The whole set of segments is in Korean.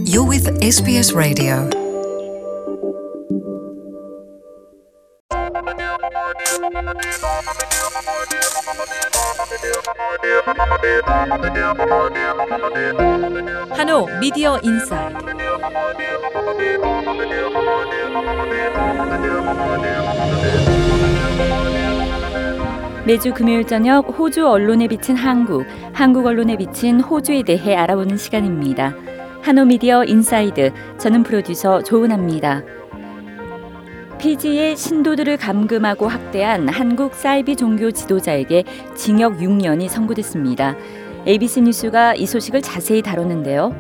You're with SBS Radio. 한호 미디어 인사이드. 매주 금요일 저녁 호주 언론에 비친 한국 언론에 비친 호주에 대해 알아보는 시간입니다. 한호 미디어 인사이드, 저는 프로듀서 조은아입니다. 피지의 신도들을 감금하고 학대한 한국 사이비 종교 지도자에게 징역 6년이 선고됐습니다. ABC 뉴스가 이 소식을 자세히 다뤘는데요.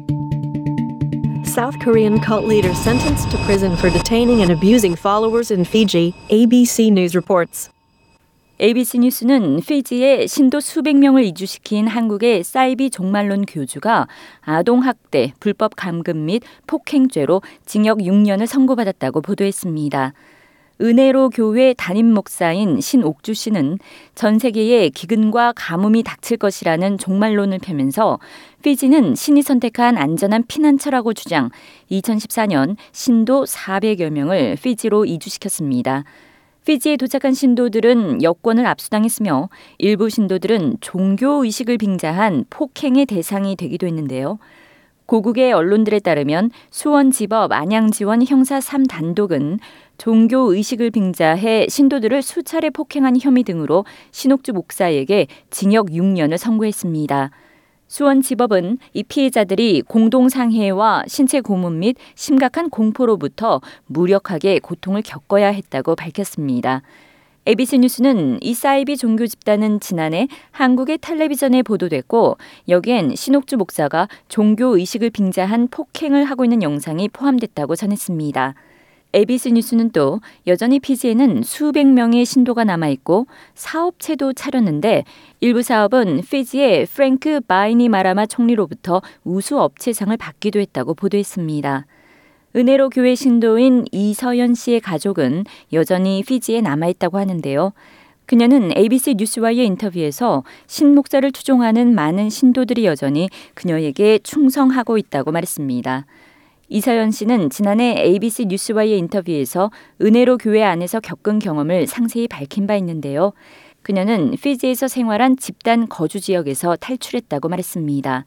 South Korean cult leader sentenced to prison for detaining and abusing followers in Fiji, ABC News reports. ABC 뉴스는 피지에 신도 수백 명을 이주시킨 한국의 사이비 종말론 교주가 아동학대, 불법 감금 및 폭행죄로 징역 6년을 선고받았다고 보도했습니다. 은혜로 교회 담임 목사인 신옥주 씨는 전 세계에 기근과 가뭄이 닥칠 것이라는 종말론을 펴면서 피지는 신이 선택한 안전한 피난처라고 주장, 2014년 신도 400여 명을 피지로 이주시켰습니다. 피지에 도착한 신도들은 여권을 압수당했으며 일부 신도들은 종교의식을 빙자한 폭행의 대상이 되기도 했는데요. 고국의 언론들에 따르면 수원지법 안양지원 형사 3단독은 종교의식을 빙자해 신도들을 수차례 폭행한 혐의 등으로 신옥주 목사에게 징역 6년을 선고했습니다. 수원지법은 이 피해자들이 공동상해와 신체 고문 및 심각한 공포로부터 무력하게 고통을 겪어야 했다고 밝혔습니다. ABC 뉴스는 이 사이비 종교 집단은 지난해 한국의 텔레비전에 보도됐고 여기엔 신옥주 목사가 종교의식을 빙자한 폭행을 하고 있는 영상이 포함됐다고 전했습니다. ABC 뉴스는 또 여전히 피지에는 수백 명의 신도가 남아있고 사업체도 차렸는데 일부 사업은 피지의 프랭크 바이니마라마 총리로부터 우수업체상을 받기도 했다고 보도했습니다. 은혜로 교회 신도인 이서연 씨의 가족은 여전히 피지에 남아있다고 하는데요. 그녀는 ABC 뉴스와의 인터뷰에서 신 목사를 추종하는 많은 신도들이 여전히 그녀에게 충성하고 있다고 말했습니다. 이서연 씨는 지난해 ABC 뉴스와의 인터뷰에서 은혜로 교회 안에서 겪은 경험을 상세히 밝힌 바 있는데요. 그녀는 피지에서 생활한 집단 거주 지역에서 탈출했다고 말했습니다.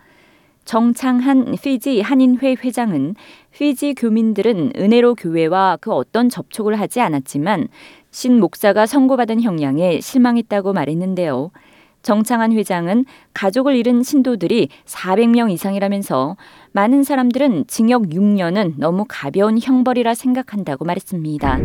정창한 피지 한인회 회장은 피지 교민들은 은혜로 교회와 그 어떤 접촉을 하지 않았지만 신 목사가 선고받은 형량에 실망했다고 말했는데요. 정창한 회장은 가족을 잃은 신도들이 400명 이상이라면서 많은 사람들은 징역 6년은 너무 가벼운 형벌이라 생각한다고 말했습니다.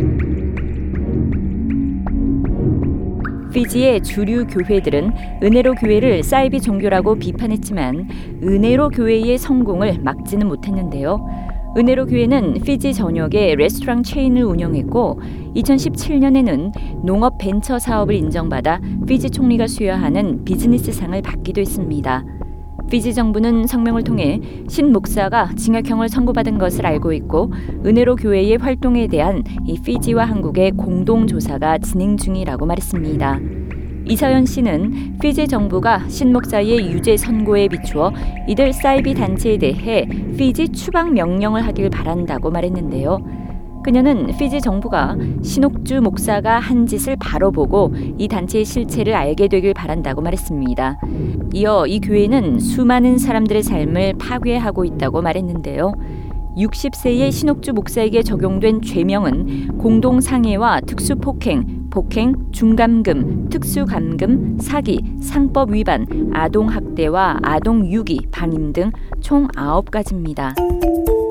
피지의 주류 교회들은 은혜로 교회를 사이비 종교라고 비판했지만 은혜로 교회의 성공을 막지는 못했는데요. 은혜로 교회는 피지 전역에 레스토랑 체인을 운영했고 2017년에는 농업 벤처 사업을 인정받아 피지 총리가 수여하는 비즈니스상을 받기도 했습니다. 피지 정부는 성명을 통해 신 목사가 징역형을 선고받은 것을 알고 있고 은혜로 교회의 활동에 대한 이 피지와 한국의 공동조사가 진행 중이라고 말했습니다. 이서연 씨는 피지 정부가 신 목사의 유죄 선고에 비추어 이들 사이비 단체에 대해 피지 추방 명령을 하길 바란다고 말했는데요. 그녀는 피지 정부가 신옥주 목사가 한 짓을 바로 보고 이 단체의 실체를 알게 되길 바란다고 말했습니다. 이어 이 교회는 수많은 사람들의 삶을 파괴하고 있다고 말했는데요. 60세의 신옥주 목사에게 적용된 죄명은 공동상해와 특수폭행, 중감금, 특수감금, 사기, 상법 위반, 아동학대와 아동유기, 방임 등 총 9가지입니다.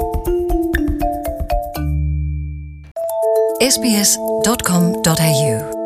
sbs.com.au